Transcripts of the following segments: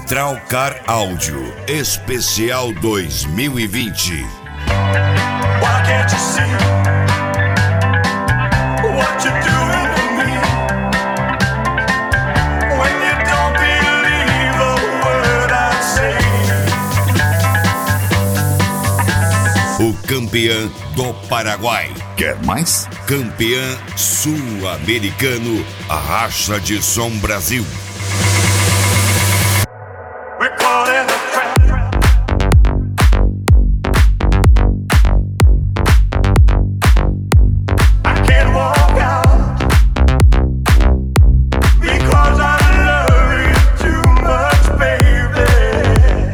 Central Car Áudio Especial 2020. Why can't you see what you're doing to me? When you don't believe a word I say. O campeão do Paraguai. Quer mais? Campeão sul-americano, a racha de som Brasil. We're caught in a trap. I can't walk out because I love you too much, baby.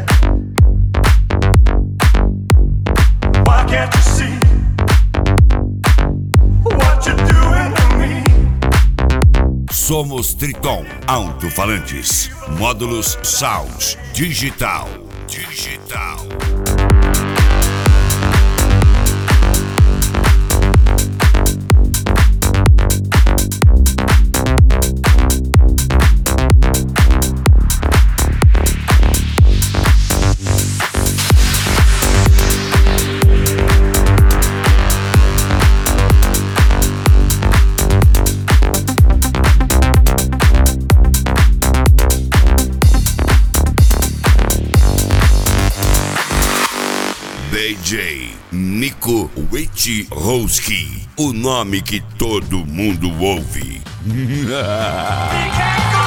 Why can't you see what you're doing to me? Somos Triton Alto-Falantes, módulos Sound Digital. DJ Nico Wojciechowski, o nome que todo mundo ouve. We can't go